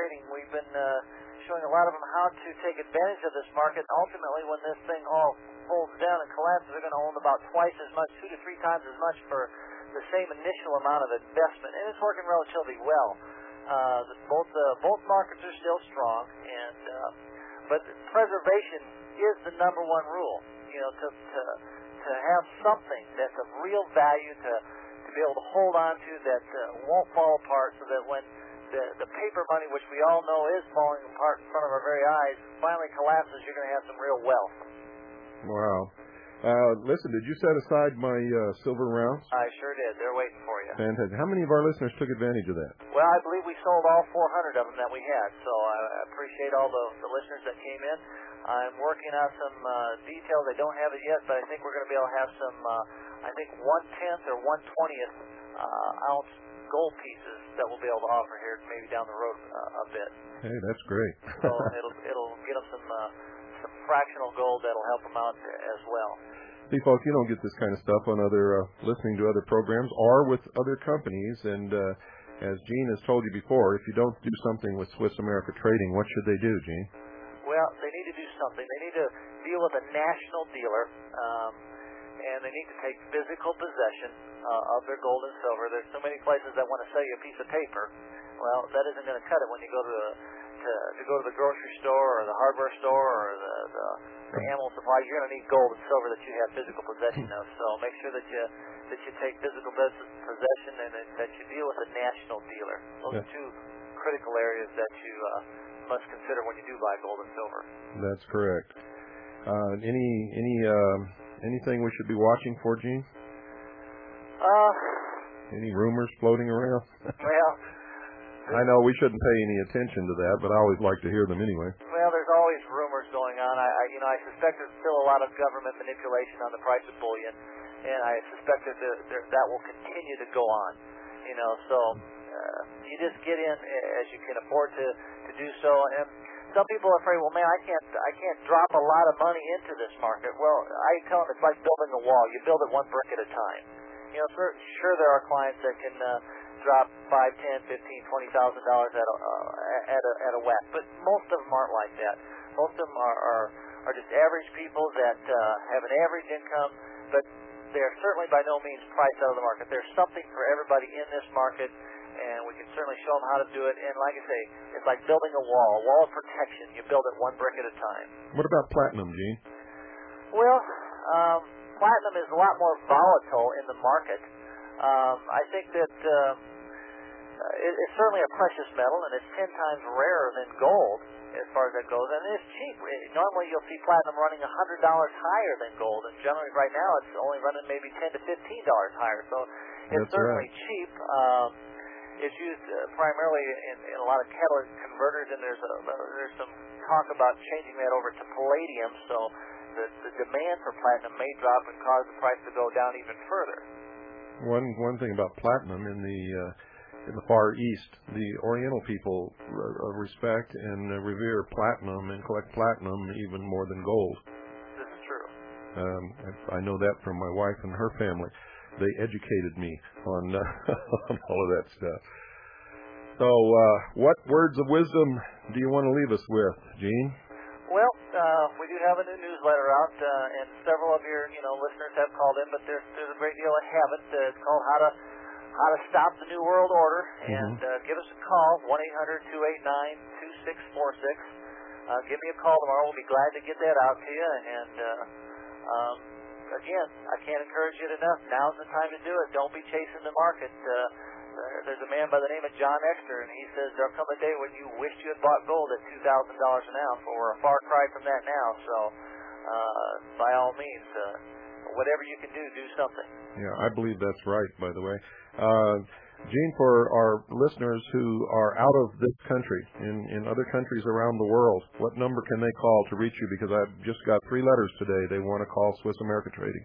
Trading, we've been showing a lot of them how to take advantage of this market. Ultimately, when this thing all folds down and collapses, they're going to own about twice as much, 2 to 3 times as much for the same initial amount of investment, and it's working relatively well. Both markets are still strong, but preservation is the number one rule. To have something that's of real value to be able to hold on to that won't fall apart, so that when the paper money, which we all know is falling apart in front of our very eyes, finally collapses, you're going to have some real wealth. Wow. Listen, did you set aside my silver rounds? I sure did. They're waiting for you. Fantastic. How many of our listeners took advantage of that? Well, I believe we sold all 400 of them that we had, so I appreciate all the listeners that came in. I'm working on some details. I don't have it yet, but I think we're going to be able to have some, 1/10 or 1/20th ounce gold pieces that we'll be able to offer here maybe down the road a bit. Hey, that's great. So it'll get them some fractional gold that'll help them out as well. See, folks, you don't get this kind of stuff on listening to other programs or with other companies. And as Gene has told you before, if you don't do something with Swiss America Trading, what should they do, Gene? Well, they need to do something. They need to deal with a national dealer, and they need to take physical possession of their gold and silver. There's so many places that want to sell you a piece of paper. Well, that isn't going to cut it when you go to the grocery store or the hardware store or the animal supply. You're going to need gold and silver that you have physical possession of. So make sure that you take physical possession and that you deal with a national dealer. Those are two critical areas that you must consider when you do buy gold and silver. That's correct. Anything we should be watching for, Gene? Any rumors floating around? Well, I know we shouldn't pay any attention to that, but I always like to hear them anyway. Well, there's always rumors going on. I suspect there's still a lot of government manipulation on the price of bullion, and I suspect that will continue to go on. So you just get in as you can afford to do so. And some people are afraid, well, man, I can't drop a lot of money into this market. Well, I tell them it's like building a wall. You build it one brick at a time. Sure there are clients that can drop $5,000, $10,000, $15,000, $20,000 at a whack, but most of them aren't like that. Most of them are just average people that have an average income, but they're certainly by no means priced out of the market. There's something for everybody in this market, and we can certainly show them how to do it. And like I say, it's like building a wall of protection. You build it one brick at a time. What about platinum, Gene? Well, platinum is a lot more volatile in the market. I think that it's certainly a precious metal, and it's 10 times rarer than gold as far as that goes, and it's cheap. Normally you'll see platinum running $100 higher than gold, and generally right now it's only running maybe $10 to $15 higher, so it's certainly cheap. It's used primarily in a lot of catalytic converters, and there's some talk about changing that over to palladium, so the demand for platinum may drop and cause the price to go down even further. One thing about platinum in the Far East, the Oriental people respect and revere platinum and collect platinum even more than gold. This is true. I know that from my wife and her family. They educated me on all of that stuff. So, what words of wisdom do you want to leave us with, Gene? Well, we do have a new newsletter out, and several of your listeners have called in, but there's a great deal that haven't. It's called How to Stop the New World Order, and give us a call, 1-800-289-2646. Give me a call tomorrow. We'll be glad to get that out to you, and again, I can't encourage you enough. Now's the time to do it. Don't be chasing the market. There's a man by the name of John Exter, and he says there'll come a day when you wished you had bought gold at $2,000 an ounce. Well, we're a far cry from that now, so by all means, whatever you can do something. Yeah, I believe that's right, by the way. Gene, for our listeners who are out of this country, in other countries around the world, what number can they call to reach you? Because I've just got 3 letters today. They want to call Swiss America Trading.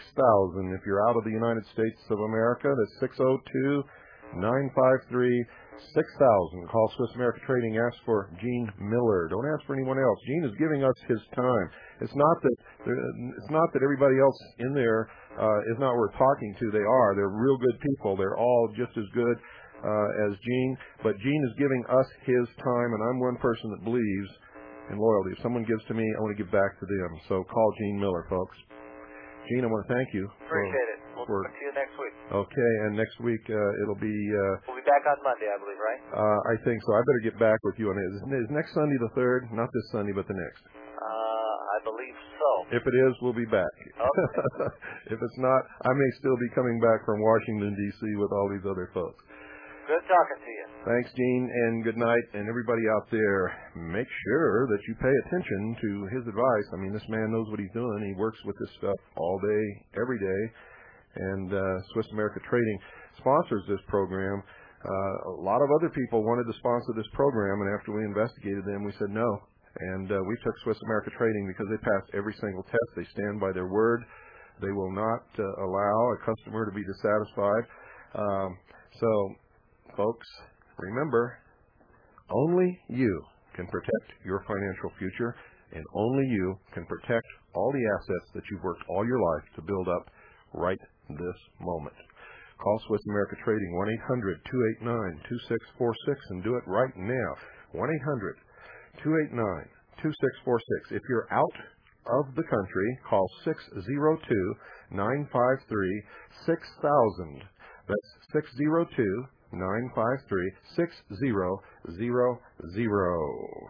602-953-6000. 602-953-6000. If you're out of the United States of America, that's 602-953-6000. 6000. Call Swiss America Trading. Ask for Gene Miller. Don't ask for anyone else. Gene is giving us his time. It's not that everybody else in there is not worth talking to. They are. They're real good people. They're all just as good as Gene. But Gene is giving us his time, and I'm one person that believes in loyalty. If someone gives to me, I want to give back to them. So call Gene Miller, folks. Gene, I want to thank you. Appreciate it. We'll talk to you next week. Okay, and next week it'll be... we'll be back on Monday, I believe, right? I think so. I better get back with you on it. Is next Sunday the 3rd? Not this Sunday, but the next. I believe so. If it is, we'll be back. Okay. If it's not, I may still be coming back from Washington, D.C. with all these other folks. Good talking to you. Thanks, Gene, and good night. And everybody out there, make sure that you pay attention to his advice. I mean, this man knows what he's doing. He works with this stuff all day, every day. And Swiss America Trading sponsors this program. A lot of other people wanted to sponsor this program, and after we investigated them, we said no. And we took Swiss America Trading because they passed every single test. They stand by their word. They will not allow a customer to be dissatisfied. So, folks, remember, only you can protect your financial future, and only you can protect all the assets that you've worked all your life to build up right this moment. Call Swiss America Trading, 1-800-289-2646, and do it right now. 1-800-289-2646. If you're out of the country, call 602-953-6000. That's 602-953-6000.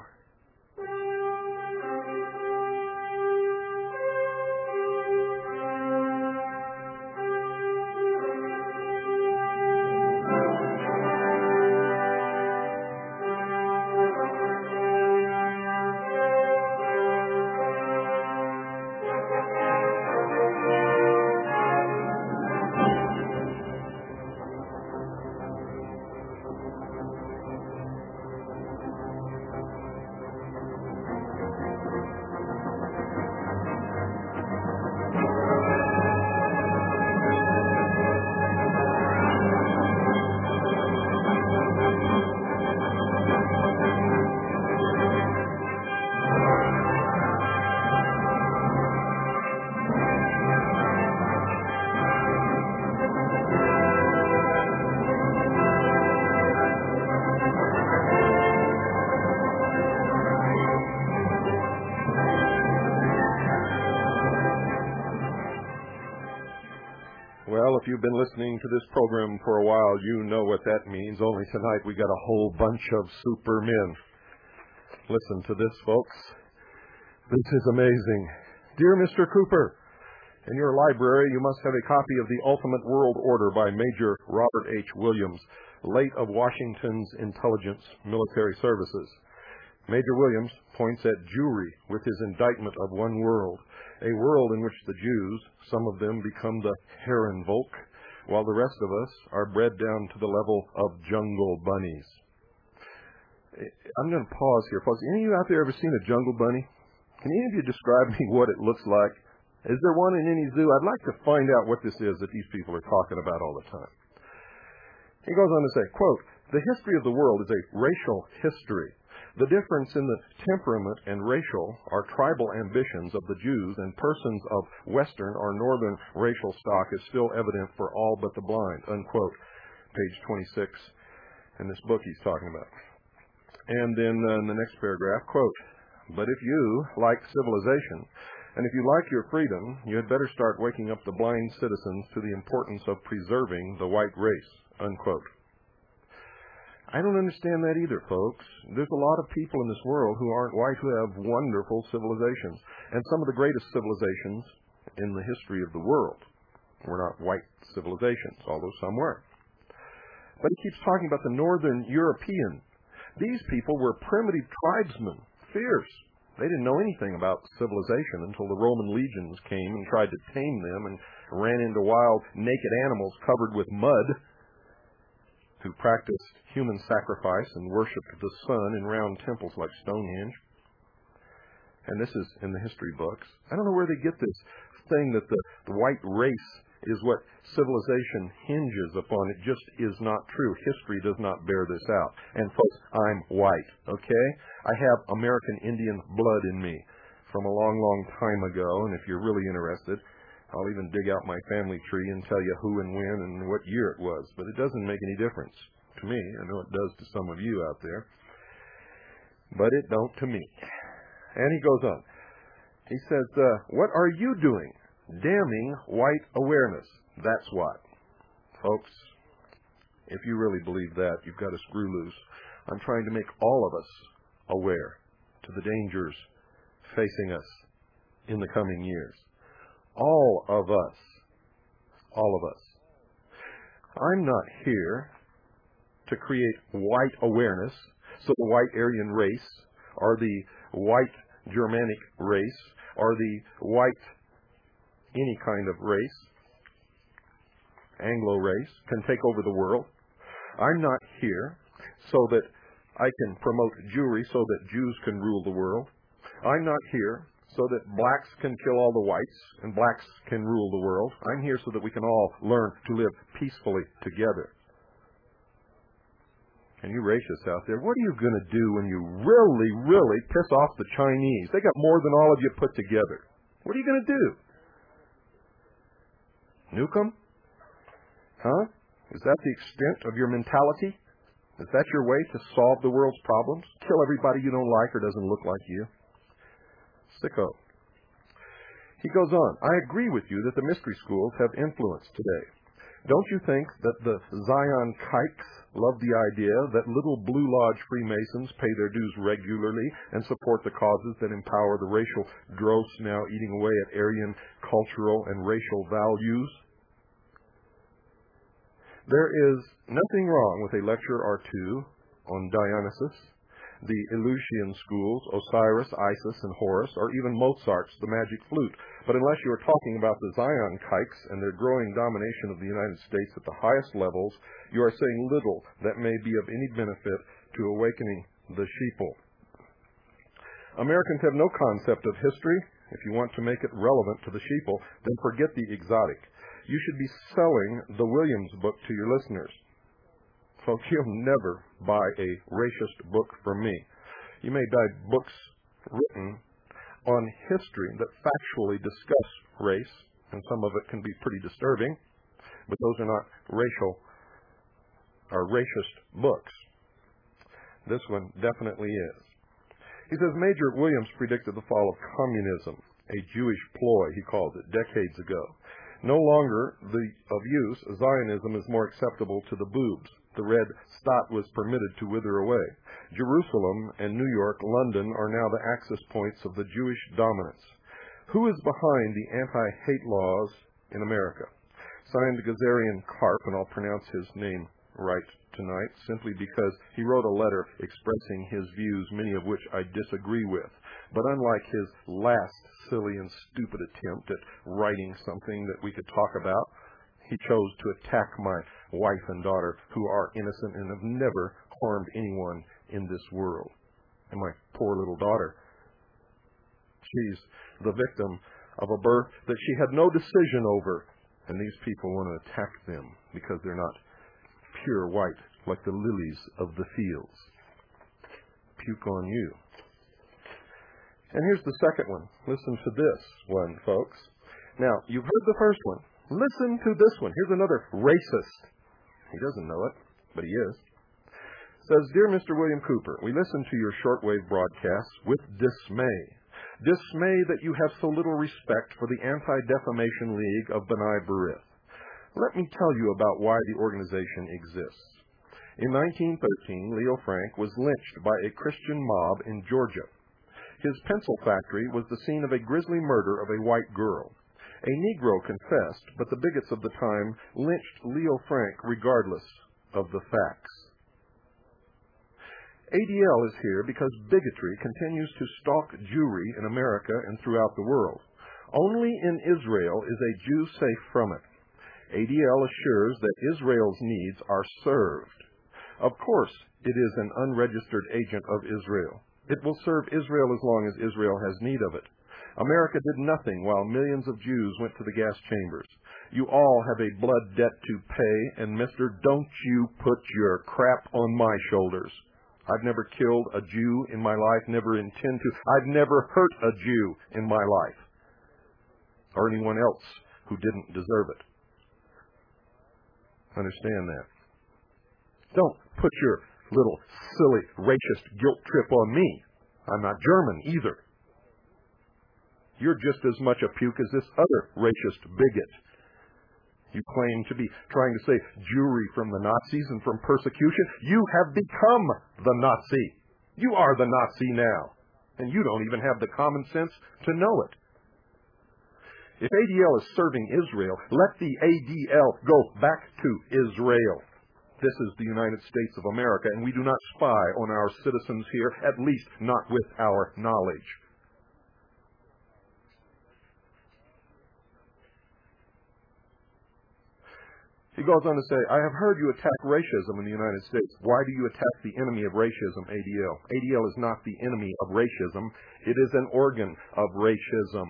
Well, if you've been listening to this program for a while, you know what that means. Only tonight we got a whole bunch of supermen. Listen to this, folks. This is amazing. Dear Mr. Cooper, in your library you must have a copy of The Ultimate World Order by Major Robert H. Williams, late of Washington's Intelligence Military Services. Major Williams points at Jewry with his indictment of one world, a world in which the Jews, some of them become the Herrenvolk, while the rest of us are bred down to the level of jungle bunnies. I'm going to pause here, folks. Any of you out there ever seen a jungle bunny? Can any of you describe me what it looks like? Is there one in any zoo? I'd like to find out what this is that these people are talking about all the time. He goes on to say, quote, "The history of the world is a racial history. The difference in the temperament and racial or tribal ambitions of the Jews and persons of Western or Northern racial stock is still evident for all but the blind," unquote. Page 26 in this book he's talking about. And then in the next paragraph, quote, "But if you like civilization, and if you like your freedom, you had better start waking up the blind citizens to the importance of preserving the white race," unquote. I don't understand that either, folks. There's a lot of people in this world who aren't white who have wonderful civilizations. And some of the greatest civilizations in the history of the world were not white civilizations, although some were. But he keeps talking about the Northern European. These people were primitive tribesmen, fierce. They didn't know anything about civilization until the Roman legions came and tried to tame them and ran into wild, naked animals covered with mud, who practiced human sacrifice and worshipped the sun in round temples like Stonehenge. And this is in the history books. I don't know where they get this thing that the white race is what civilization hinges upon. It just is not true. History does not bear this out. And folks, I'm white, okay? I have American Indian blood in me from a long, long time ago, and if you're really interested, I'll even dig out my family tree and tell you who and when and what year it was. But it doesn't make any difference to me. I know it does to some of you out there. But it don't to me. And he goes on. He says, what are you doing? Damning white awareness. That's what. Folks, if you really believe that, you've got to screw loose. I'm trying to make all of us aware to the dangers facing us in the coming years. All of us. All of us. I'm not here to create white awareness so the white Aryan race or the white Germanic race or the white any kind of race, Anglo race, can take over the world. I'm not here so that I can promote Jewry so that Jews can rule the world. I'm not here so that blacks can kill all the whites and blacks can rule the world. I'm here so that we can all learn to live peacefully together. And you racists out there, what are you going to do when you really, really piss off the Chinese? They got more than all of you put together. What are you going to do? Nuke them? Huh? Is that the extent of your mentality? Is that your way to solve the world's problems? Kill everybody you don't like or doesn't look like you? Sicko. He goes on, I agree with you that the mystery schools have influence today. Don't you think that the Zion kikes love the idea that little Blue Lodge Freemasons pay their dues regularly and support the causes that empower the racial dross now eating away at Aryan cultural and racial values? There is nothing wrong with a lecture or two on Dionysus, the Eleusinian schools, Osiris, Isis, and Horus, or even Mozart's The Magic Flute. But unless you are talking about the Zion kikes and their growing domination of the United States at the highest levels, you are saying little that may be of any benefit to awakening the sheeple. Americans have no concept of history. If you want to make it relevant to the sheeple, then forget the exotic. You should be selling the Williams book to your listeners. Folks, you'll never buy a racist book from me. You may buy books written on history that factually discuss race, and some of it can be pretty disturbing, but those are not racial or racist books. This one definitely is. He says Major Williams predicted the fall of communism, a Jewish ploy, he calls it, decades ago. No longer of use, Zionism is more acceptable to the boobs. The red stot was permitted to wither away. Jerusalem and New York, London are now the access points of the Jewish dominance. Who is behind the anti-hate laws in America? Signed Gazarian Karp, and I'll pronounce his name right tonight, simply because he wrote a letter expressing his views, many of which I disagree with. But unlike his last silly and stupid attempt at writing something that we could talk about, he chose to attack my wife and daughter, who are innocent and have never harmed anyone in this world. And my poor little daughter, she's the victim of a birth that she had no decision over. And these people want to attack them because they're not pure white like the lilies of the fields. Puke on you. And here's the second one. Listen to this one, folks. Now, you've heard the first one. Listen to this one. Here's another racist. He doesn't know it, but he is. Says, Dear Mr. William Cooper, we listen to your shortwave broadcasts with dismay. Dismay that you have so little respect for the Anti-Defamation League of B'nai B'rith. Let me tell you about why the organization exists. In 1913, Leo Frank was lynched by a Christian mob in Georgia. His pencil factory was the scene of a grisly murder of a white girl. A Negro confessed, but the bigots of the time lynched Leo Frank regardless of the facts. ADL is here because bigotry continues to stalk Jewry in America and throughout the world. Only in Israel is a Jew safe from it. ADL assures that Israel's needs are served. Of course, it is an unregistered agent of Israel. It will serve Israel as long as Israel has need of it. America did nothing while millions of Jews went to the gas chambers. You all have a blood debt to pay, and mister, don't you put your crap on my shoulders. I've never killed a Jew in my life, never intend to. I've never hurt a Jew in my life, or anyone else who didn't deserve it. Understand that. Don't put your little silly racist guilt trip on me. I'm not German either. You're just as much a puke as this other racist bigot. You claim to be trying to save Jewry from the Nazis and from persecution. You have become the Nazi. You are the Nazi now. And you don't even have the common sense to know it. If ADL is serving Israel, let the ADL go back to Israel. This is the United States of America, and we do not spy on our citizens here, at least not with our knowledge. He goes on to say, I have heard you attack racism in the United States. Why do you attack the enemy of racism, ADL? ADL is not the enemy of racism. It is an organ of racism.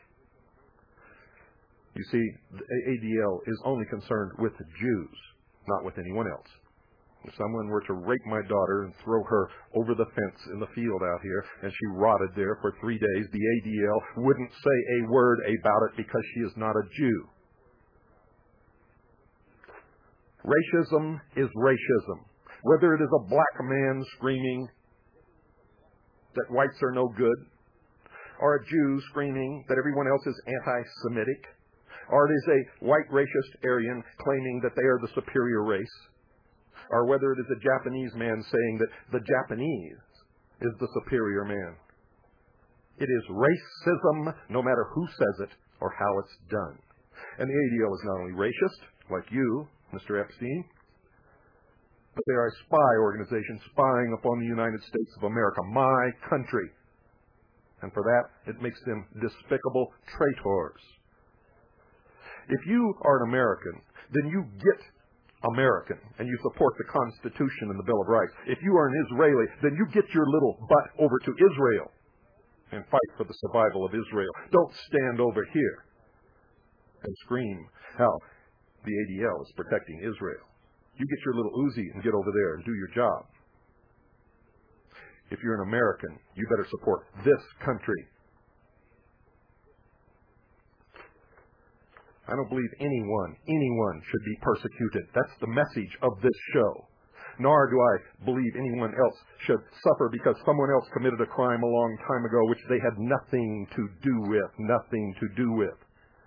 You see, the ADL is only concerned with Jews, not with anyone else. If someone were to rape my daughter and throw her over the fence in the field out here, and she rotted there for 3 days, the ADL wouldn't say a word about it because she is not a Jew. Racism is racism. Whether it is a black man screaming that whites are no good, or a Jew screaming that everyone else is anti-Semitic, or it is a white racist Aryan claiming that they are the superior race, or whether it is a Japanese man saying that the Japanese is the superior man. It is racism, no matter who says it or how it's done. And the ADL is not only racist, like you, Mr. Epstein, but they are a spy organization spying upon the United States of America, my country. And for that, it makes them despicable traitors. If you are an American, then you get American, and you support the Constitution and the Bill of Rights. If you are an Israeli, then you get your little butt over to Israel and fight for the survival of Israel. Don't stand over here and scream how the ADL is protecting Israel. You get your little Uzi and get over there and do your job. If you're an American, you better support this country. I don't believe anyone should be persecuted. That's the message of this show. Nor do I believe anyone else should suffer because someone else committed a crime a long time ago which they had nothing to do with.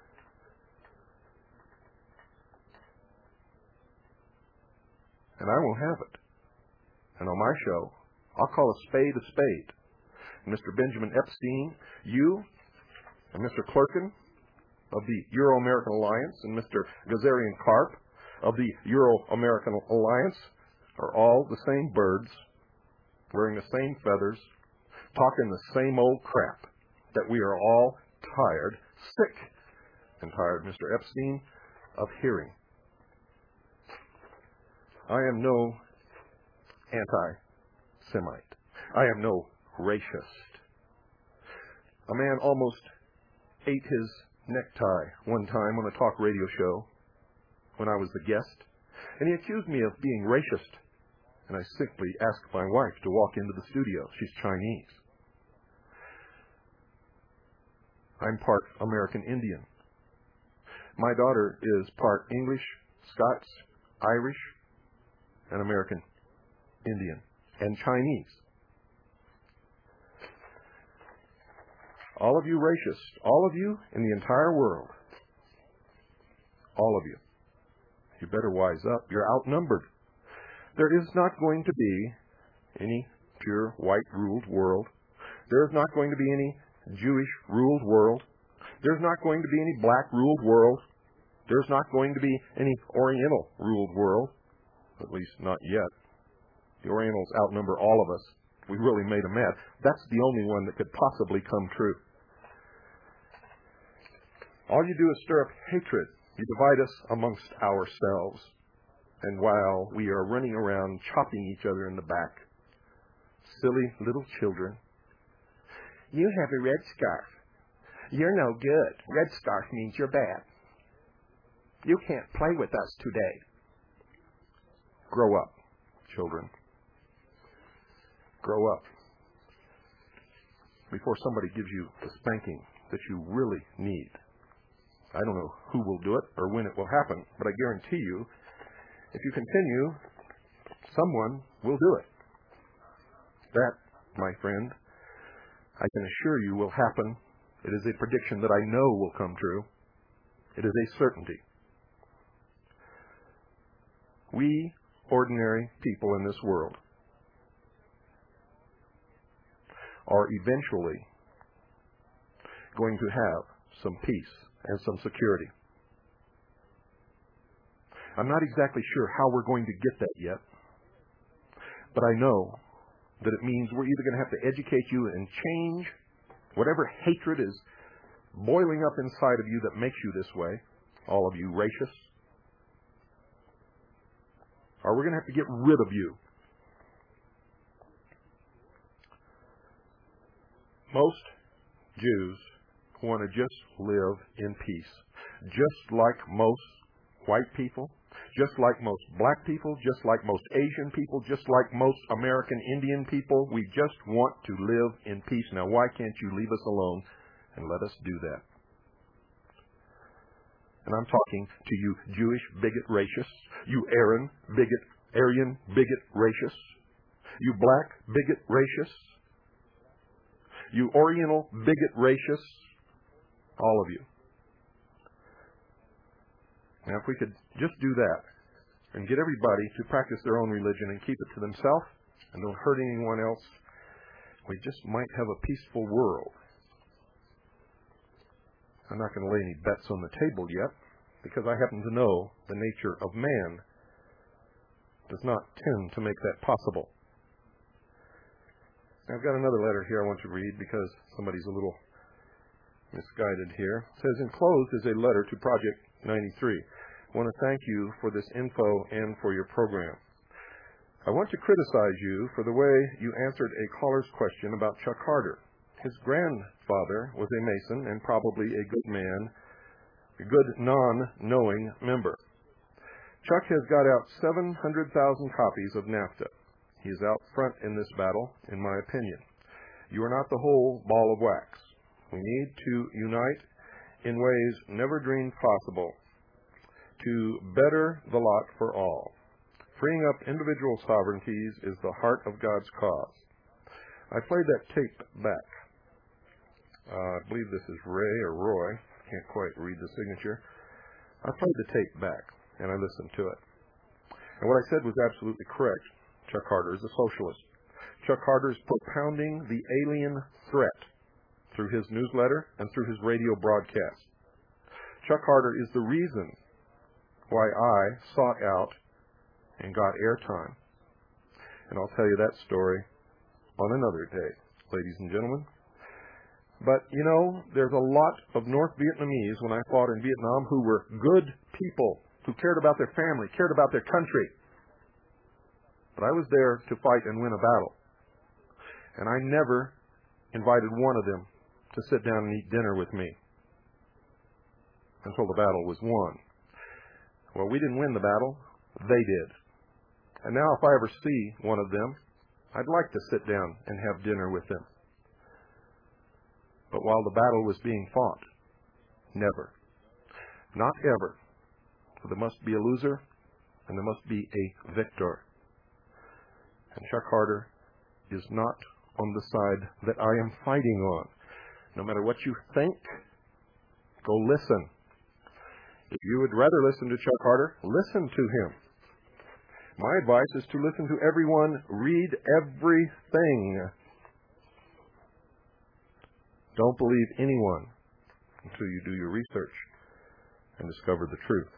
And I won't have it. And on my show, I'll call a spade a spade. And Mr. Benjamin Epstein, you, and Mr. Clerkin of the Euro-American Alliance, and Mr. Gazarian Karp of the Euro-American Alliance are all the same birds, wearing the same feathers, talking the same old crap that we are all tired, sick and tired, Mr. Epstein, of hearing. I am no anti-Semite. I am no racist. A man almost ate his necktie one time on a talk radio show when I was the guest, and he accused me of being racist, and I simply asked my wife to walk into the studio. She's Chinese. I'm part American Indian. My daughter is part English, Scots, Irish, and American Indian, and Chinese. All of you racists, all of you in the entire world, all of you, you better wise up. You're outnumbered. There is not going to be any pure white-ruled world. There is not going to be any Jewish-ruled world. There's not going to be any black-ruled world. There's not going to be any Oriental-ruled world, at least not yet. The Orientals outnumber all of us. We really made them mad. That's the only one that could possibly come true. All you do is stir up hatred. You divide us amongst ourselves. And while we are running around chopping each other in the back, silly little children, you have a red scarf. You're no good. Red scarf means you're bad. You can't play with us today. Grow up, children. Grow up. Before somebody gives you the spanking that you really need. I don't know who will do it or when it will happen, but I guarantee you, if you continue, someone will do it. That, my friend, I can assure you will happen. It is a prediction that I know will come true. It is a certainty. We, ordinary people in this world, are eventually going to have some peace and some security. I'm not exactly sure how we're going to get that yet, but I know that it means we're either going to have to educate you and change whatever hatred is boiling up inside of you that makes you this way, all of you racists, or we're going to have to get rid of you. Most Jews want to just live in peace, just like most white people, just like most black people, just like most Asian people, just like most American Indian people. We just want to live in peace. Now, why can't you leave us alone and let us do that? And I'm talking to you Jewish bigot racists, you Aryan bigot racists, you black bigot racists, you Oriental bigot racists, all of you. Now, if we could just do that and get everybody to practice their own religion and keep it to themselves and don't hurt anyone else, we just might have a peaceful world. I'm not going to lay any bets on the table yet, because I happen to know the nature of man does not tend to make that possible. Now, I've got another letter here I want to read because somebody's a little misguided here. It says, enclosed is a letter to Project 93. I want to thank you for this info and for your program. I want to criticize you for the way you answered a caller's question about Chuck Carter. His grandfather was a Mason and probably a good man, a good non-knowing member. Chuck has got out 700,000 copies of NAFTA. He is out front in this battle, in my opinion. You are not the whole ball of wax. We need to unite in ways never dreamed possible to better the lot for all. Freeing up individual sovereignties is the heart of God's cause. I played that tape back. I believe this is Ray or Roy. Can't quite read the signature. I played the tape back, and I listened to it. And what I said was absolutely correct. Chuck Carter is a socialist. Chuck Carter is propounding the alien threat through his newsletter and through his radio broadcast. Chuck Carter is the reason why I sought out and got airtime. And I'll tell you that story on another day, ladies and gentlemen. But, you know, there's a lot of North Vietnamese when I fought in Vietnam who were good people, who cared about their family, cared about their country. But I was there to fight and win a battle. And I never invited one of them to sit down and eat dinner with me until the battle was won. Well, we didn't win the battle. They did. And now if I ever see one of them, I'd like to sit down and have dinner with them. But while the battle was being fought, never. Not ever. For there must be a loser and there must be a victor. And Chuck Carter is not on the side that I am fighting on. No matter what you think, go listen. If you would rather listen to Chuck Carter, listen to him. My advice is to listen to everyone, read everything. Don't believe anyone until you do your research and discover the truth.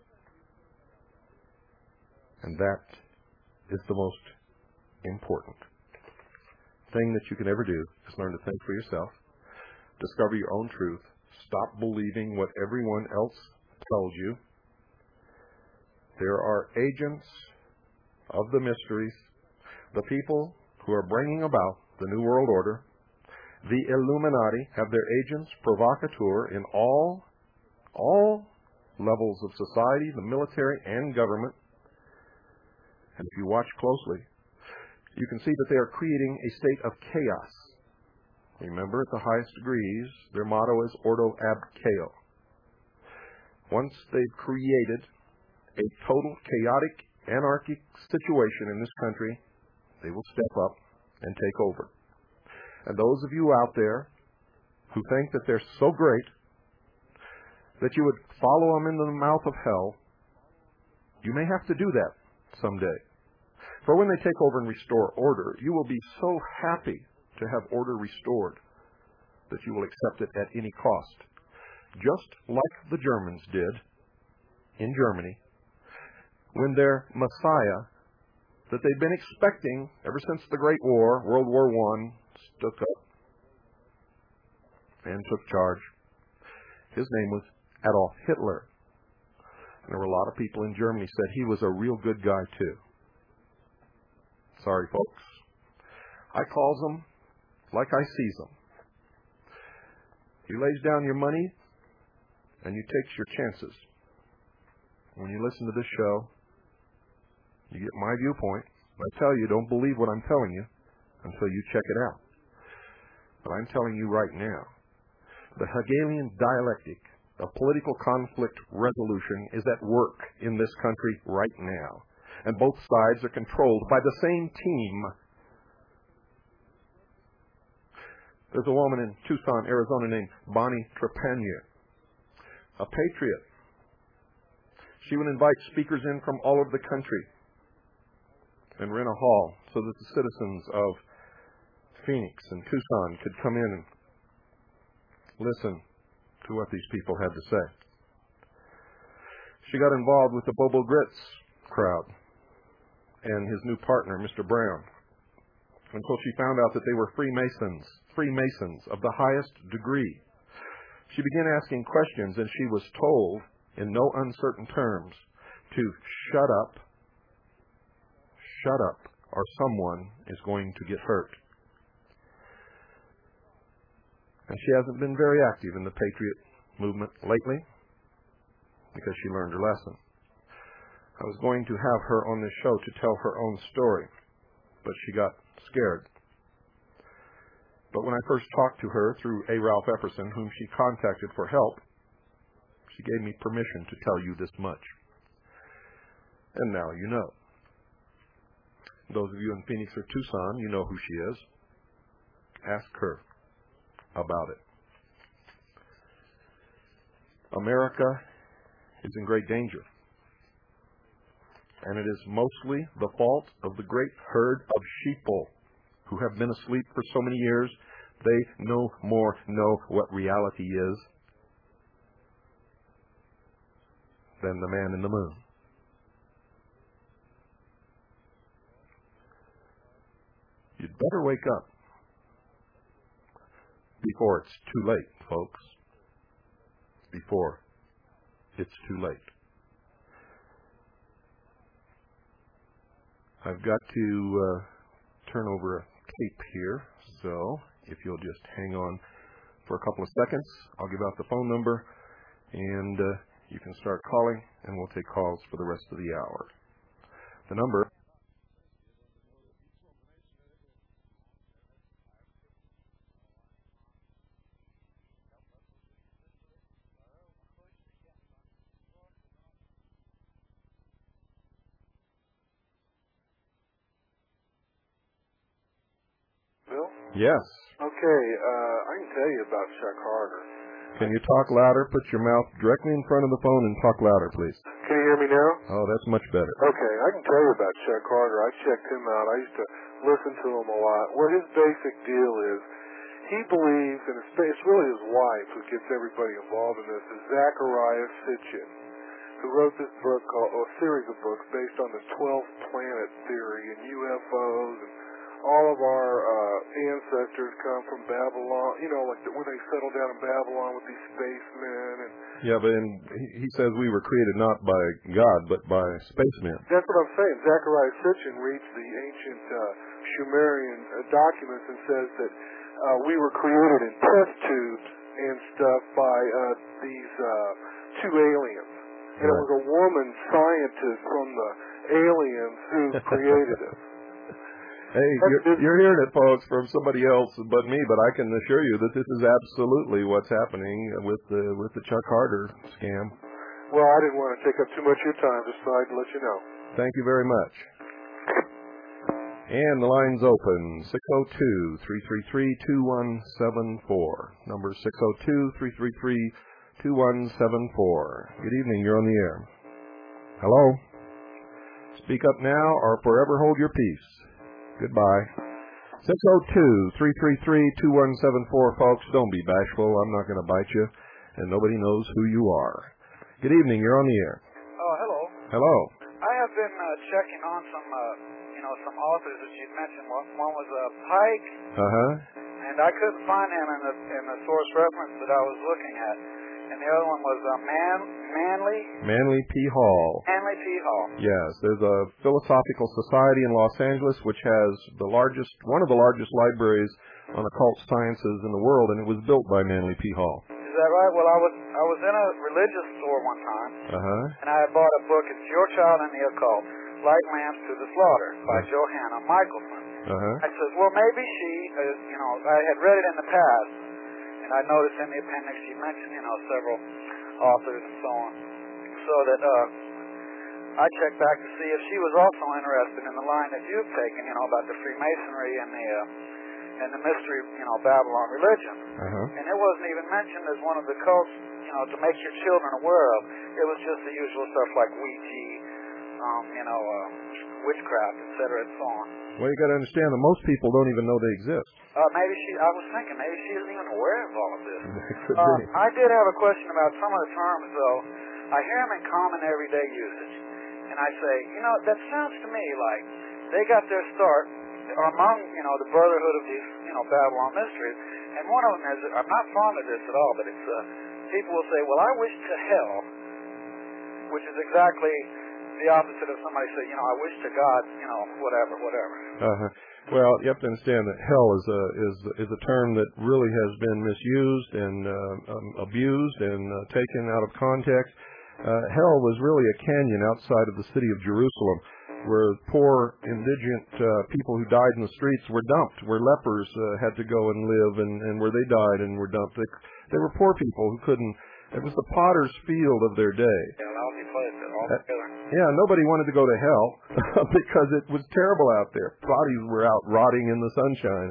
And that is the most important thing that you can ever do, is learn to think for yourself, discover your own truth, stop believing what everyone else tells you. There are agents of the mysteries, the people who are bringing about the New World Order. The Illuminati have their agents provocateur in all levels of society, the military and government. And if you watch closely, you can see that they are creating a state of chaos. Remember, at the highest degrees, their motto is Ordo ab Chao. Once they've created a total chaotic, anarchic situation in this country, they will step up and take over. And those of you out there who think that they're so great that you would follow them into the mouth of hell, you may have to do that someday. For when they take over and restore order, you will be so happy to have order restored that you will accept it at any cost. Just like the Germans did in Germany when their Messiah that they'd been expecting ever since the Great War, World War I, stood up and took charge. His name was Adolf Hitler. And there were a lot of people in Germany said he was a real good guy too. Sorry, folks. I calls them like I sees them. You lays down your money and you takes your chances. When you listen to this show, you get my viewpoint. I tell you, don't believe what I'm telling you until you check it out. But I'm telling you right now, the Hegelian dialectic of political conflict resolution is at work in this country right now. And both sides are controlled by the same team. There's a woman in Tucson, Arizona named Bonnie Trepanier, a patriot. She would invite speakers in from all over the country and rent a hall so that the citizens of Phoenix and Tucson could come in and listen to what these people had to say. She got involved with the Bobo Grits crowd and his new partner, Mr. Brown, until she found out that they were Freemasons of the highest degree. She began asking questions, and she was told in no uncertain terms to shut up, or someone is going to get hurt. And she hasn't been very active in the Patriot movement lately because she learned her lesson. I was going to have her on this show to tell her own story, but she got scared. But when I first talked to her through A. Ralph Epperson, whom she contacted for help, she gave me permission to tell you this much. And now you know. Those of you in Phoenix or Tucson, you know who she is. Ask her about it. America is in great danger. And it is mostly the fault of the great herd of sheeple who have been asleep for so many years, they no more know what reality is than the man in the moon. You'd better wake up before it's too late, folks. Before it's too late. I've got to turn over a tape here, so if you'll just hang on for a couple of seconds, I'll give out the phone number, and you can start calling, and we'll take calls for the rest of the hour. The number Bill? Yes. Okay, I can tell you about Chuck Harder. Can you talk louder? Put your mouth directly in front of the phone and talk louder, please. Can you hear me now? Oh, that's much better. Okay, I can tell you about Chuck Harder. I checked him out. I used to listen to him a lot. What his basic deal is, he believes, and it's really his wife who gets everybody involved in this, is Zecharia Sitchin, who wrote this book, called, a series of books based on the 12th planet theory and UFOs, and all of our ancestors come from Babylon, you know, like when they settled down in Babylon with these spacemen. And yeah, but he says we were created not by God, but by spacemen. That's what I'm saying. Zecharia Sitchin reads the ancient Sumerian documents and says that we were created in test tubes and stuff by these two aliens. and it was a woman scientist from the aliens who created it. Hey, you're hearing it, folks, from somebody else but me, but I can assure you that this is absolutely what's happening with the Chuck Harder scam. Well, I didn't want to take up too much of your time, just thought I'd let you know. Thank you very much. And the line's open, 602-333-2174. Number 602-333-2174. Good evening, you're on the air. Hello? Speak up now or forever hold your peace. Goodbye. 602-333-2174, folks. Don't be bashful. I'm not going to bite you, and nobody knows who you are. Good evening. You're on the air. Hello. Hello. I have been checking on some authors that you'd mentioned. One was Pike. And I couldn't find him in the source reference that I was looking at. And the other one was Manly. Manly P. Hall. Manly P. Hall. Yes, there's a Philosophical Society in Los Angeles which has one of the largest libraries on occult sciences in the world, and it was built by Manly P. Hall. Is that right? Well, I was in a religious store one time, and I had bought a book. It's Your Child in the Occult: Light Lamps to the Slaughter by Johanna Michelson. I says, well, maybe she, I had read it in the past. And I noticed in the appendix she mentioned, several authors and so on. So that I checked back to see if she was also interested in the line that you've taken, about the Freemasonry and the mystery, Babylon religion. And it wasn't even mentioned as one of the cults, to make your children aware of. It was just the usual stuff like Ouija, witchcraft, etc., and so on. Well, you got to understand that most people don't even know they exist. I was thinking maybe she isn't even aware of all of this. Could be. I did have a question about some of the terms, though. I hear them in common everyday usage. And I say, that sounds to me like they got their start among, the brotherhood of these, Babylon mysteries. And one of them is, I'm not fond of this at all, but it's, people will say, well, I wish to hell, which is exactly the opposite of somebody saying, I wish to God, whatever. Well, you have to understand that hell is a term that really has been misused and abused and taken out of context. Hell was really a canyon outside of the city of Jerusalem, where poor indigent people who died in the streets were dumped, where lepers had to go and live, and where they died and were dumped. They were poor people who couldn't. It was the potter's field of their day. Yeah, lousy place altogether. Yeah, nobody wanted to go to hell because it was terrible out there. Bodies were out rotting in the sunshine,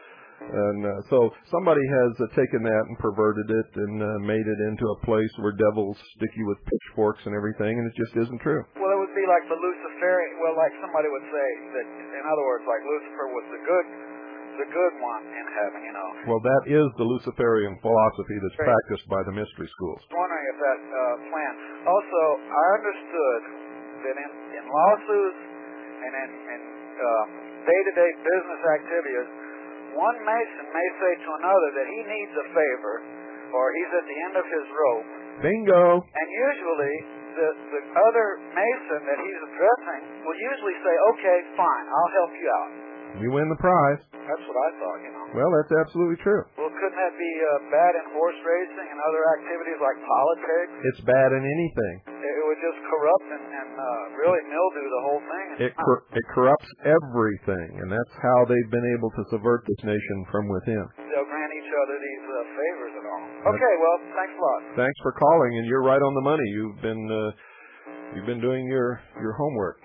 and so somebody has taken that and perverted it and made it into a place where devils stick you with pitchforks and everything, and it just isn't true. Well, it would be like the Luciferian. Well, like somebody would say that, in other words, like Lucifer was the good one in heaven, Well, that is the Luciferian philosophy that's practiced by the mystery schools. I was wondering if that plan. Also, I understood that in lawsuits and in day-to-day business activities, one Mason may say to another that he needs a favor or he's at the end of his rope. Bingo! And usually, the other Mason that he's addressing will usually say, okay, fine, I'll help you out. You win the prize. That's what I thought, Well, that's absolutely true. Well, couldn't that be bad in horse racing and other activities like politics? It's bad in anything. It would just corrupt and really mildew the whole thing. It corrupts everything, and that's how they've been able to subvert this nation from within. They'll grant each other these favors and all. Okay, well, thanks a lot. Thanks for calling, and you're right on the money. You've been doing your homework.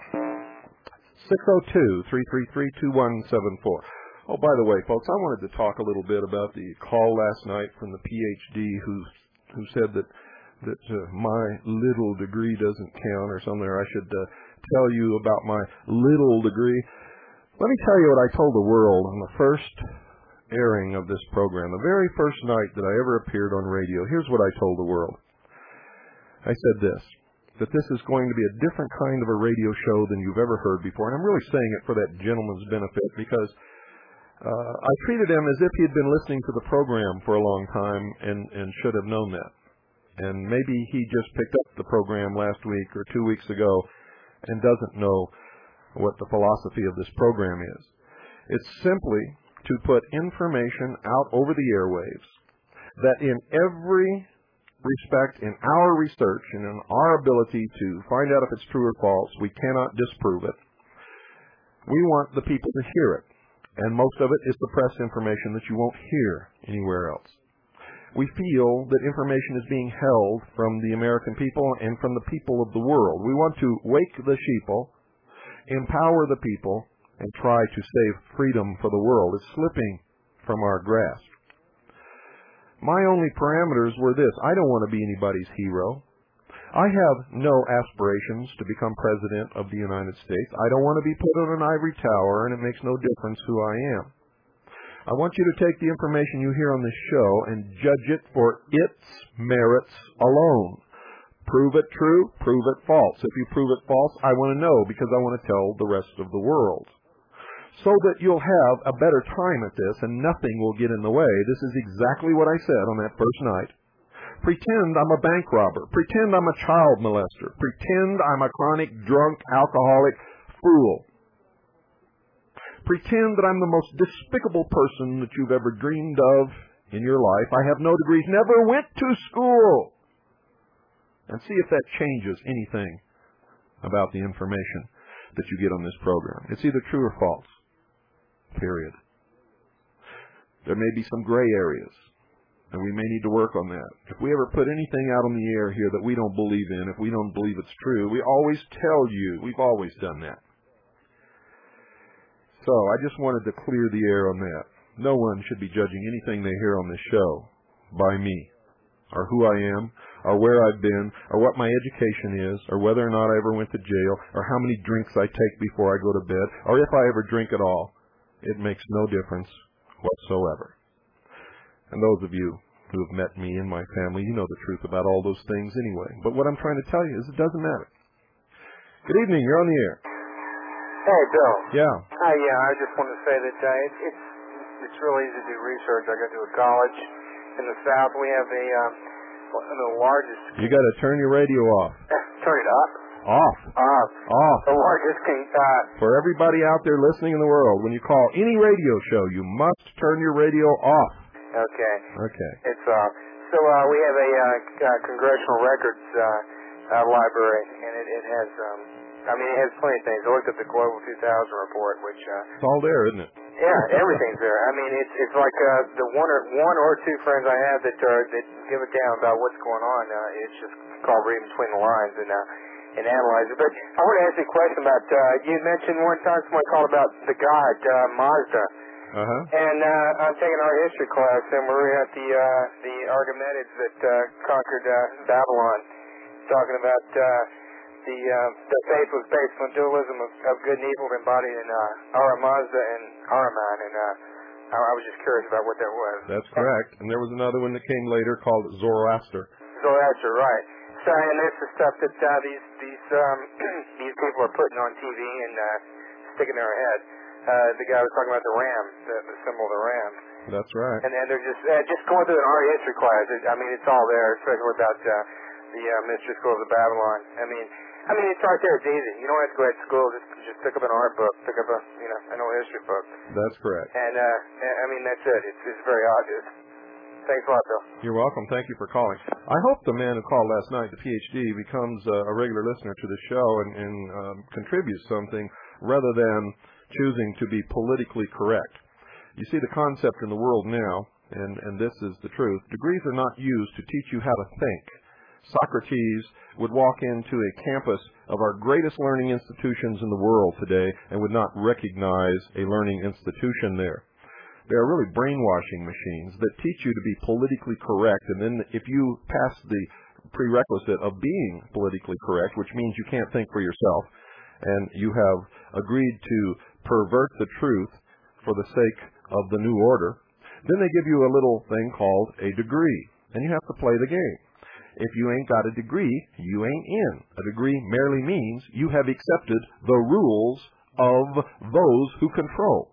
602-333-2174. Oh, by the way, folks, I wanted to talk a little bit about the call last night from the PhD who said that my little degree doesn't count or something, or I should tell you about my little degree. Let me tell you what I told the world on the first airing of this program, the very first night that I ever appeared on radio. Here's what I told the world. I said this, that this is going to be a different kind of a radio show than you've ever heard before. And I'm really saying it for that gentleman's benefit because I treated him as if he'd been listening to the program for a long time and should have known that. And maybe he just picked up the program last week or 2 weeks ago and doesn't know what the philosophy of this program is. It's simply to put information out over the airwaves that in every respect in our research and in our ability to find out if it's true or false. We cannot disprove it. We want the people to hear it, and most of it is suppressed information that you won't hear anywhere else. We feel that information is being held from the American people and from the people of the world. We want to wake the sheeple, empower the people, and try to save freedom for the world. It's slipping from our grasp. My only parameters were this: I don't want to be anybody's hero. I have no aspirations to become president of the United States. I don't want to be put on an ivory tower, and it makes no difference who I am. I want you to take the information you hear on this show and judge it for its merits alone. Prove it true, prove it false. If you prove it false, I want to know, because I want to tell the rest of the world. So that you'll have a better time at this and nothing will get in the way. This is exactly what I said on that first night. Pretend I'm a bank robber. Pretend I'm a child molester. Pretend I'm a chronic drunk, alcoholic fool. Pretend that I'm the most despicable person that you've ever dreamed of in your life. I have no degrees, never went to school. And see if that changes anything about the information that you get on this program. It's either true or false. Period. There may be some gray areas, and we may need to work on that. If we ever put anything out on the air here that we don't believe in, if we don't believe it's true, we always tell you. We've always done that. So I just wanted to clear the air on that. No one should be judging anything they hear on this show by me, or who I am, or where I've been, or what my education is, or whether or not I ever went to jail, or how many drinks I take before I go to bed, or if I ever drink at all. It makes no difference whatsoever. And those of you who have met me and my family, you know the truth about all those things anyway. But what I'm trying to tell you is it doesn't matter. Good evening. You're on the air. Hey, Bill. Yeah. I just want to say that it's real easy to do research. I go to a college in the South. We have one of the largest... You got to turn your radio off. Turn it up? Off. Off. The largest... For everybody out there listening in the world, when you call any radio show, you must turn your radio off. Okay. It's off. So we have a congressional records library, and it has... it has plenty of things. I looked at the Global 2000 report, which... it's all there, isn't it? Yeah, everything's there. It's like the one or two friends I have that give a damn about what's going on. It's just called reading between the lines and analyze it. But I want to ask you a question about, you mentioned one time somebody called about the god, Mazda. Uh-huh. And I'm taking our history class, and we're at the Archimedes that conquered Babylon, talking about the faith was based on dualism of good and evil embodied in Ahura Mazda and Ahriman, and I was just curious about what that was. That's correct. And there was another one that came later called Zoroaster. Zoroaster, right. So, and this is stuff that these people are putting on TV and sticking in their head. The guy was talking about the ram, the symbol of the ram. That's right. And then they're just going through an art history class. It's all there, especially about the mystery schools of Babylon. It's right there. It's easy. You don't have to go to school. Just pick up an art book. Pick up an old history book. That's correct. And that's it. It's very obvious. Thanks a lot, Bill. You're welcome. Thank you for calling. I hope the man who called last night, the PhD, becomes a regular listener to the show and contributes something rather than choosing to be politically correct. You see the concept in the world now, and this is the truth. Degrees are not used to teach you how to think. Socrates would walk into a campus of our greatest learning institutions in the world today and would not recognize a learning institution there. They are really brainwashing machines that teach you to be politically correct, and then if you pass the prerequisite of being politically correct, which means you can't think for yourself, and you have agreed to pervert the truth for the sake of the new order, then they give you a little thing called a degree, and you have to play the game. If you ain't got a degree, you ain't in. A degree merely means you have accepted the rules of those who control.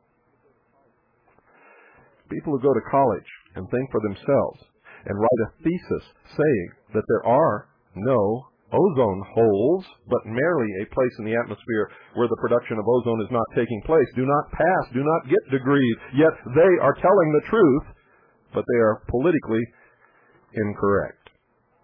People who go to college and think for themselves and write a thesis saying that there are no ozone holes, but merely a place in the atmosphere where the production of ozone is not taking place, do not pass, do not get degrees, yet they are telling the truth, but they are politically incorrect.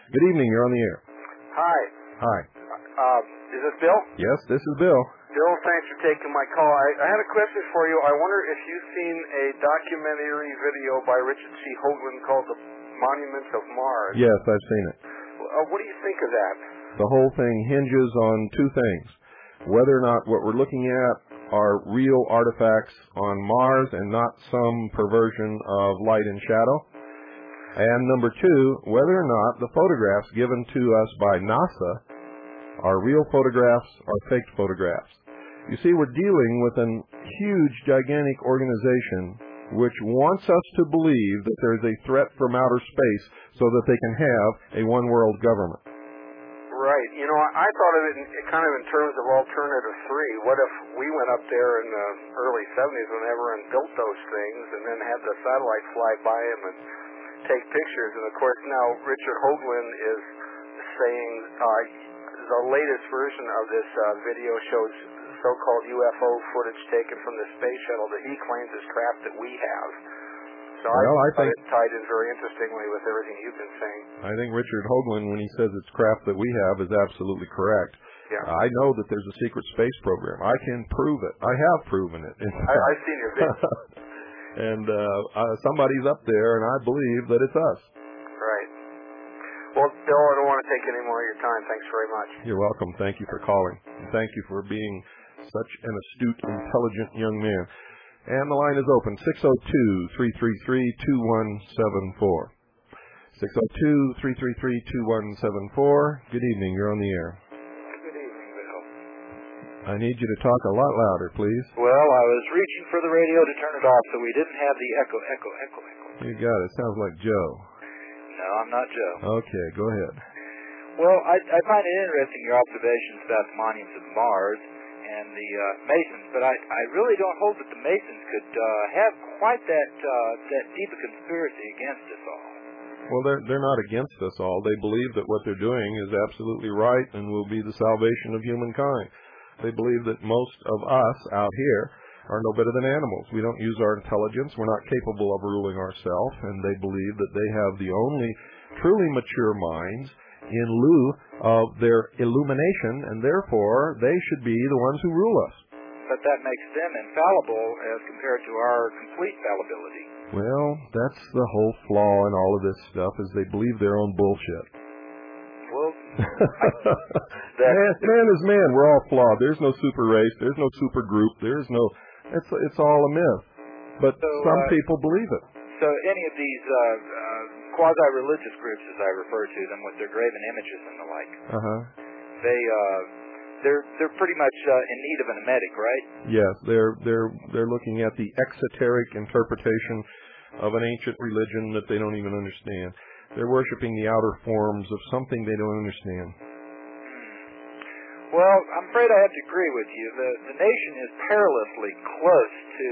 Good evening. You're on the air. Hi. Hi. Is this Bill? Yes, this is Bill. Bill, thanks for taking my call. I had a question for you. I wonder if you've seen a documentary video by Richard C. Hoagland called The Monuments of Mars. Yes, I've seen it. What do you think of that? The whole thing hinges on two things. Whether or not what we're looking at are real artifacts on Mars and not some perversion of light and shadow. And number two, whether or not the photographs given to us by NASA are real photographs or fake photographs. You see, we're dealing with a huge, gigantic organization which wants us to believe that there's a threat from outer space so that they can have a one-world government. Right. You know, I thought of it kind of in terms of alternative three. What if we went up there in the early 70s whenever and built those things and then had the satellite fly by them and take pictures? And, of course, now Richard Hoagland is saying the latest version of this video shows so-called UFO footage taken from the space shuttle that he claims is craft that we have. So I think it tied in very interestingly with everything you've been saying. I think Richard Hoagland, when he says it's craft that we have, is absolutely correct. Yeah. I know that there's a secret space program. I can prove it. I have proven it. I've seen your video. And somebody's up there, and I believe that it's us. Right. Well, Bill, I don't want to take any more of your time. Thanks very much. You're welcome. Thank you for calling. And thank you for being such an astute, intelligent young man. And the line is open, 602-333-2174. 602-333-2174. Good evening. You're on the air. Good evening, Bill. I need you to talk a lot louder, please. Well, I was reaching for the radio to turn it off so we didn't have the echo. You got it. Sounds like Joe. No, I'm not Joe. Okay, go ahead. Well, I find it interesting, your observations about the monuments of Mars and the Masons, but I really don't hold that the Masons could have quite that deep a conspiracy against us all. Well, they're not against us all. They believe that what they're doing is absolutely right and will be the salvation of humankind. They believe that most of us out here are no better than animals. We don't use our intelligence. We're not capable of ruling ourselves, and they believe that they have the only truly mature minds in lieu of their illumination, and therefore they should be the ones who rule us. But that makes them infallible as compared to our complete fallibility. Well, that's the whole flaw in all of this stuff, is they believe their own bullshit. Well, man is man. We're all flawed. There's no super race. There's no super group. There's no. It's all a myth. But some people believe it. So any of these quasi-religious groups, as I refer to them, with their graven images and the like, they're pretty much in need of an emetic, right? Yes, they're looking at the exoteric interpretation of an ancient religion that they don't even understand. They're worshiping the outer forms of something they don't understand. Well, I'm afraid I have to agree with you. The nation is perilously close to,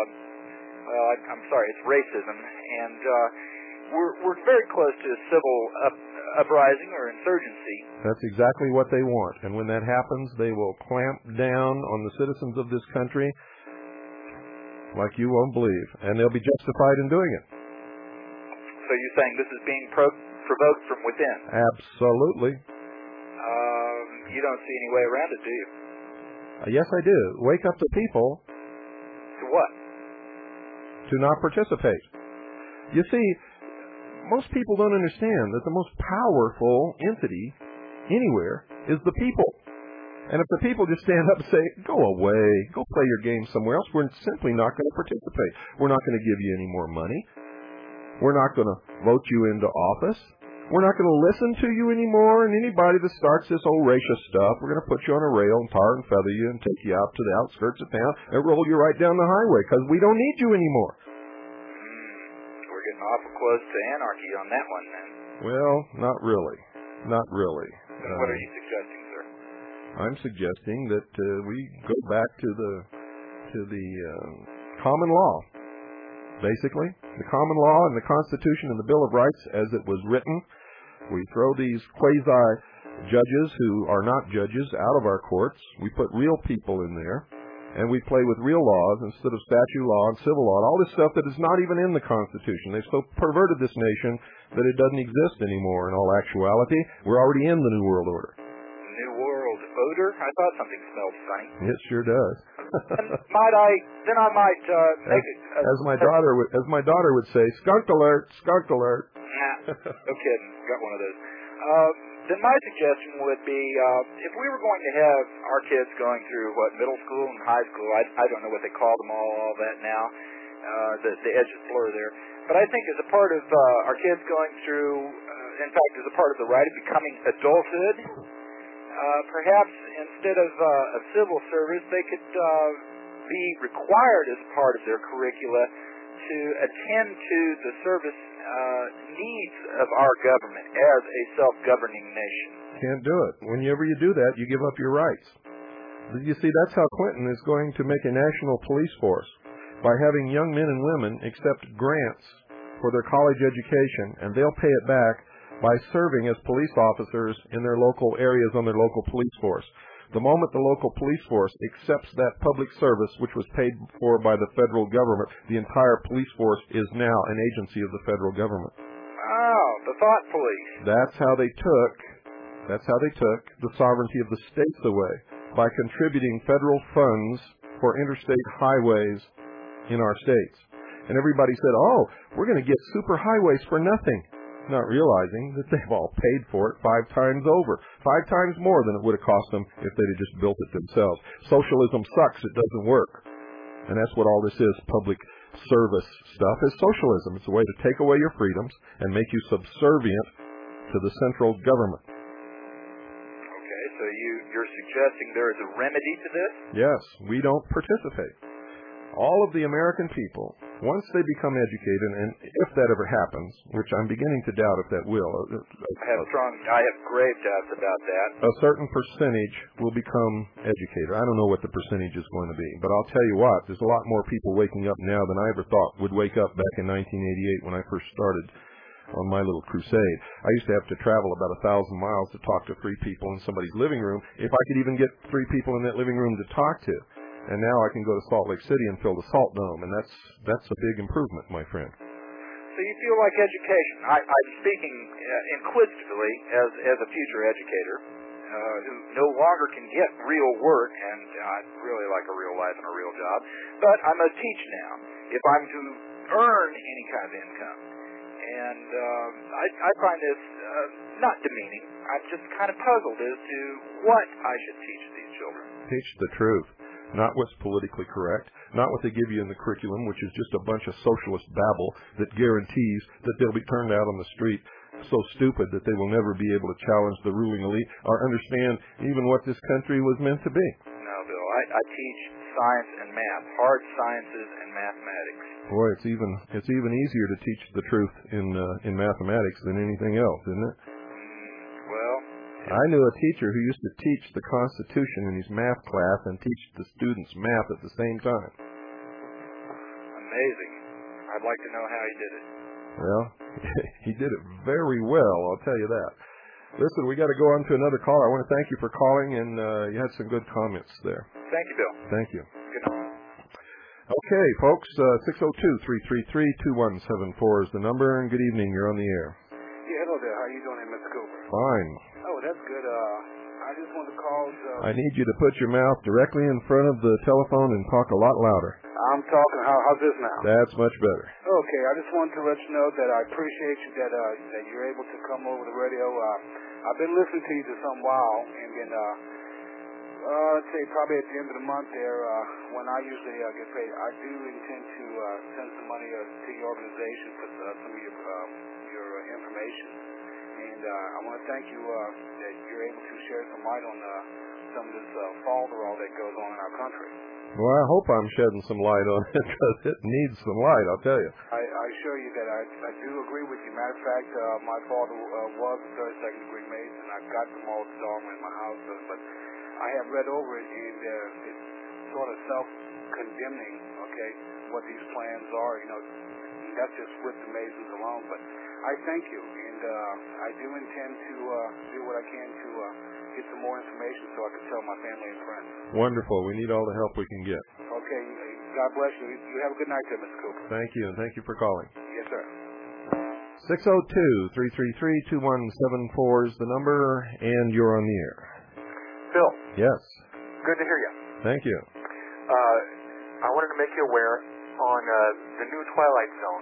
it's racism, and we're very close to a civil uprising or insurgency. That's exactly what they want, and when that happens, they will clamp down on the citizens of this country like you won't believe, and they'll be justified in doing it. So you're saying this is being provoked from within? Absolutely. You don't see any way around it, do you? Yes, I do. Wake up the people. To what? To not participate. You see, most people don't understand that the most powerful entity anywhere is the people. And if the people just stand up and say, go away, go play your game somewhere else, we're simply not going to participate. We're not going to give you any more money. We're not going to vote you into office. We're not going to listen to you anymore, and anybody that starts this old racist stuff, we're going to put you on a rail and tar and feather you and take you out to the outskirts of town and roll you right down the highway because we don't need you anymore. We're getting awful close to anarchy on that one, then. Well, not really. Not really. What are you suggesting, sir? I'm suggesting that we go back to the common law. Basically, the common law and the Constitution and the Bill of Rights as it was written. We throw these quasi-judges who are not judges out of our courts. We put real people in there, and we play with real laws instead of statute law and civil law, and all this stuff that is not even in the Constitution. They've so perverted this nation that it doesn't exist anymore in all actuality. We're already in the New World Order. New World Odor? I thought something smelled funny. It sure does. And I might make it... As my daughter would say, skunk alert, skunk alert. Nah, no kidding. Got one of those. Then my suggestion would be, if we were going to have our kids going through, middle school and high school, I don't know what they call them all that now, the edges blur there, but I think as a part of our kids going through, in fact, as a part of the rite of becoming adulthood, perhaps instead of civil service, they could be required as part of their curricula to attend to the service needs of our government as a self-governing nation. Can't do it. Whenever you do that, you give up your rights. You see, that's how Clinton is going to make a national police force, by having young men and women accept grants for their college education, and they'll pay it back by serving as police officers in their local areas on their local police force. The moment the local police force accepts that public service, which was paid for by the federal government, the entire police force is now an agency of the federal government. Oh, the thought police. That's how they took the sovereignty of the states away, by contributing federal funds for interstate highways in our states. And everybody said, oh, we're going to get super highways for nothing, not realizing that they've all paid for it 5 times over, 5 times more than it would have cost them if they'd have just built it themselves. Socialism sucks. It doesn't work. And that's what all this is, public service stuff, is socialism. It's a way to take away your freedoms and make you subservient to the central government. Okay, so you're suggesting there is a remedy to this? Yes, we don't participate. All of the American people, once they become educated, and if that ever happens, which I'm beginning to doubt if that will. I have grave doubts about that. A certain percentage will become educated. I don't know what the percentage is going to be, but I'll tell you what, there's a lot more people waking up now than I ever thought would wake up back in 1988 when I first started on my little crusade. I used to have to travel about 1,000 miles to talk to 3 people in somebody's living room, if I could even get 3 people in that living room to talk to. And now I can go to Salt Lake City and fill the Salt Dome, and that's a big improvement, my friend. So you feel like education. I'm speaking inquisitively as a future educator who no longer can get real work, and I'd really like a real life and a real job. But I'm going to teach now if I'm to earn any kind of income. And I find this not demeaning. I'm just kind of puzzled as to what I should teach these children. Teach the truth. Not what's politically correct, not what they give you in the curriculum, which is just a bunch of socialist babble that guarantees that they'll be turned out on the street so stupid that they will never be able to challenge the ruling elite or understand even what this country was meant to be. No, Bill, I teach science and math, hard sciences and mathematics. Boy, it's even easier to teach the truth in mathematics than anything else, isn't it? I knew a teacher who used to teach the Constitution in his math class and teach the students math at the same time. Amazing. I'd like to know how he did it. Well, he did it very well, I'll tell you that. Listen, we got to go on to another caller. I want to thank you for calling, and you had some good comments there. Thank you, Bill. Thank you. Good night. Okay, folks, 602-333-2174 is the number, and good evening. You're on the air. Yeah, hello there. How you doing, Mr. Cooper? Fine. Oh, that's good. I just want to call... I need you to put your mouth directly in front of the telephone and talk a lot louder. I'm talking. How's this now? That's much better. Okay, I just wanted to let you know that I appreciate you that you're able to come over the radio. I've been listening to you for some while, and then let's say probably at the end of the month there, when I usually get paid, I do intend to send some money to your organization for some of your information. And I want to thank you that you're able to share some light on some of this falderall that goes on in our country. Well, I hope I'm shedding some light on it, because it needs some light, I'll tell you. I assure you that I do agree with you. Matter of fact, my father was a third, second-degree Mason, and I've got them all dormant in my house. But I have read over it, and it's sort of self-condemning, okay, what these plans are. You know, that's just with the Masons alone. But I thank you, and I do intend to do what I can to get some more information so I can tell my family and friends. Wonderful. We need all the help we can get. Okay. God bless you. You have a good night there, Mr. Cooper. Thank you, and thank you for calling. Yes, sir. 602-333-2174 is the number, and you're on the air. Phil. Yes. Good to hear you. Thank you. I wanted to make you aware on the new Twilight Zone.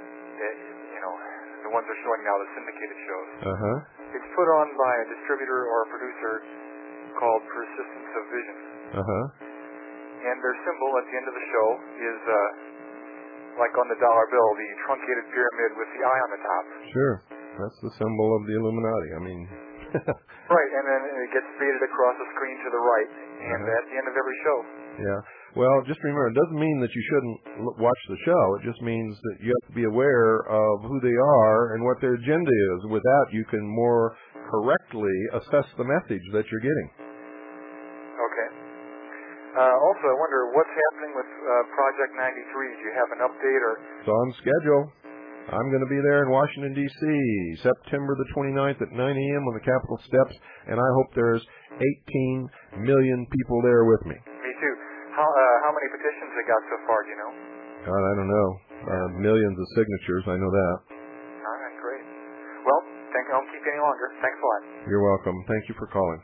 The ones they're showing now, the syndicated shows. Uh-huh. It's put on by a distributor or a producer called Persistence of Vision. Uh-huh. And their symbol at the end of the show is, like on the dollar bill, the truncated pyramid with the eye on the top. Sure. That's the symbol of the Illuminati. I mean... Right, and then it gets faded across the screen to the right, and at the end of every show. Yeah. Well, just remember, it doesn't mean that you shouldn't watch the show. It just means that you have to be aware of who they are and what their agenda is. With that, you can more correctly assess the message that you're getting. Okay. Also, I wonder what's happening with Project 93. Do you have an update? Or it's on schedule. I'm going to be there in Washington, D.C., September the 29th at 9 a.m. on the Capitol steps, and I hope there's 18 million people there with me. Me too. How many petitions they got so far, do you know? God, I don't know. Millions of signatures, I know that. All right, great. Well, I won't keep you any longer. Thanks a lot. You're welcome. Thank you for calling.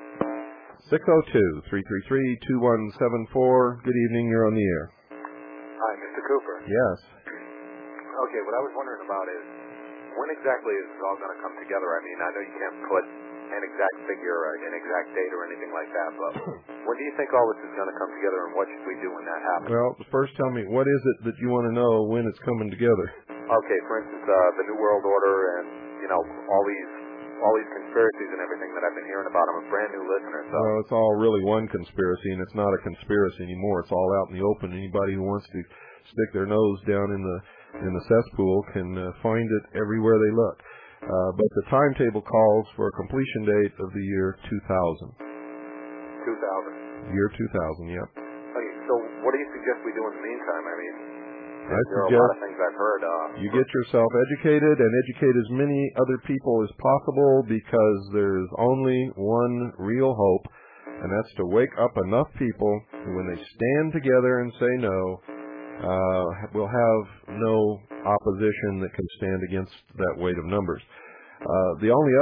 602-333-2174. Good evening. You're on the air. Hi, Mr. Cooper. Yes. Okay, what I was wondering about is, when exactly is it all going to come together? I mean, I know you can't put an exact figure or an exact date or anything like that, but when do you think all this is going to come together, and what should we do when that happens? Well, first tell me, what is it that you want to know when it's coming together? Okay, for instance, the New World Order and, all these conspiracies and everything that I've been hearing about. I'm a brand new listener, so... Well, it's all really one conspiracy, and it's not a conspiracy anymore. It's all out in the open. Anybody who wants to stick their nose down in the cesspool can find it everywhere they look. But the timetable calls for a completion date of the year 2000. 2000? Year 2000, yep. Okay, so what do you suggest we do in the meantime? I mean, there are a lot of things I've heard. You get yourself educated and educate as many other people as possible, because there's only one real hope, and that's to wake up enough people who, when they stand together and say no, will have no opposition that can stand against that weight of numbers. The only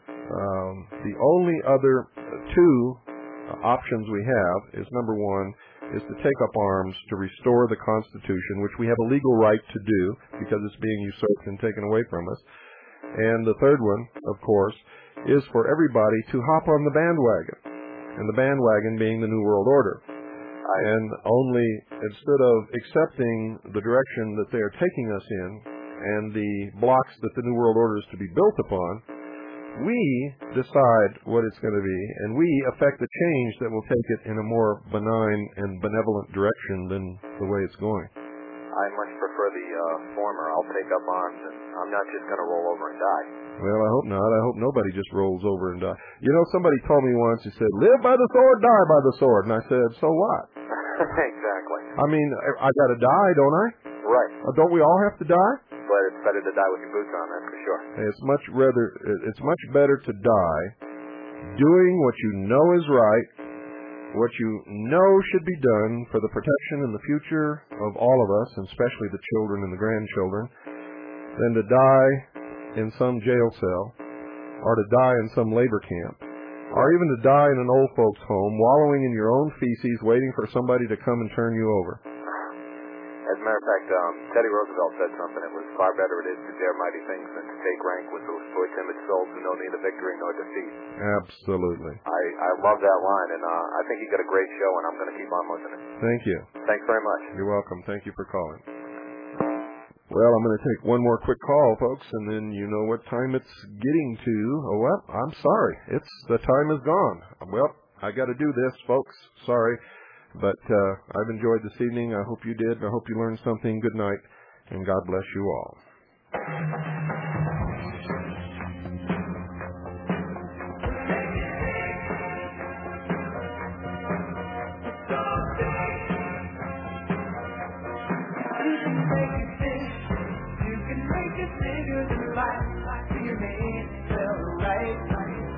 other two options we have is, number one, is to take up arms to restore the Constitution, which we have a legal right to do because it's being usurped and taken away from us. And the third one, of course, is for everybody to hop on the bandwagon, and the bandwagon being the New World Order. And only, instead of accepting the direction that they are taking us in and the blocks that the New World Order is to be built upon, we decide what it's going to be, and we affect the change that will take it in a more benign and benevolent direction than the way it's going. I much prefer the former. I'll take up arms, and I'm not just going to roll over and die. Well, I hope not. I hope nobody just rolls over and dies. Somebody told me once, he said, live by the sword, die by the sword. And I said, so what? Exactly. I mean, I got to die, don't I? Right. Don't we all have to die? But it's better to die with your boots on, that's for sure. It's much better to die doing what you know is right, what you know should be done for the protection and the future of all of us, and especially the children and the grandchildren, than to die in some jail cell, or to die in some labor camp, or even to die in an old folks' home, wallowing in your own feces, waiting for somebody to come and turn you over. As a matter of fact, Teddy Roosevelt said something. It was far better it is to dare mighty things than to take rank with those poor timid souls who know neither victory nor defeat. Absolutely. I love that line, and I think you got a great show, and I'm going to keep on listening. Thank you. Thanks very much. You're welcome. Thank you for calling. Well, I'm going to take one more quick call, folks, and then you know what time it's getting to. Oh, well, I'm sorry. The time is gone. Well, I got to do this, folks. Sorry. But I've enjoyed this evening. I hope you did. I hope you learned something. Good night, and God bless you all. make it bigger than life. See your name spelled right.